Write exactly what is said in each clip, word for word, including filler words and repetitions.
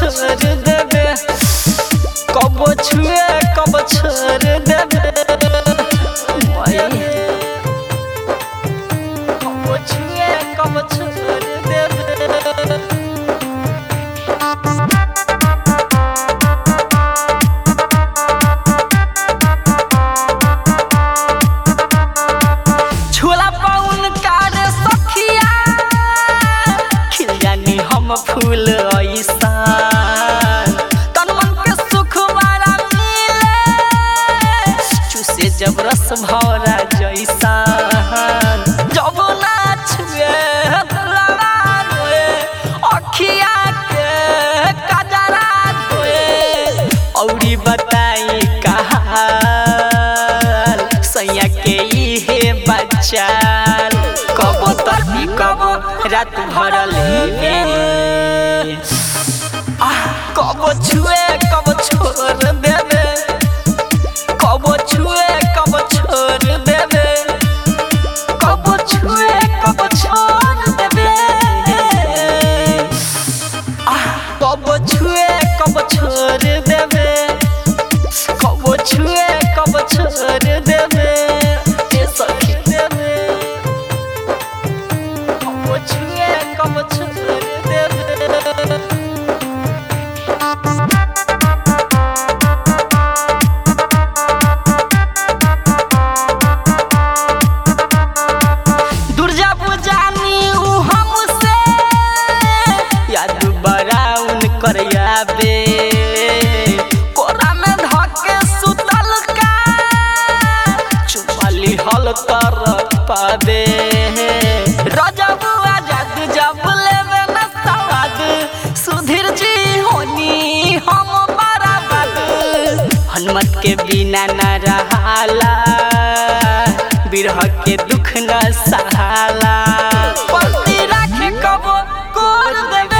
छोड़ देबे कब छुए कब छोड़ देबे कब छुए कब छोड़ देबे फूल ऐसा तन मन के सुख वाला मिले चूसे जब रस भरा जैसा जब ना छुए लड़ा रोए अखिया के कजरा रोए औरी बताई कहा सैया के इहे बचाल कब तकी कब रात भरल कब छुए कब छोड़ देबे कब छुए कब छोड़ देबे कब छुए कब छोड़ देबे कब छुए कब छोड़ देबे कब छुए कब छोड़ देबे ए सखी देबे कब छुए कब छोड़ देबे करयाबे कोरा में धके सुतल का चुपली हल कर पाबे रजब आजाद जब लेवे न सवाद सुधीर जी होनी हम बराबर हनुमत के बिना न रहाला बिरह के दुख न सहाला पलती राखे कब कोर देबे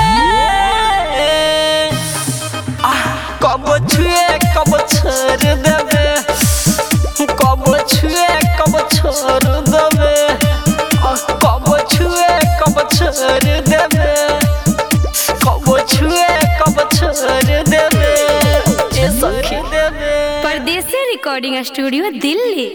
कब छुए कब छोड़ देबे कब छुए कब छोड़ देबे कब छुए कब छोड़ देबे कब छुए कब छोड़ देबे ए सखी देबे। परदेसी रिकॉर्डिंग स्टूडियो दिल्ली।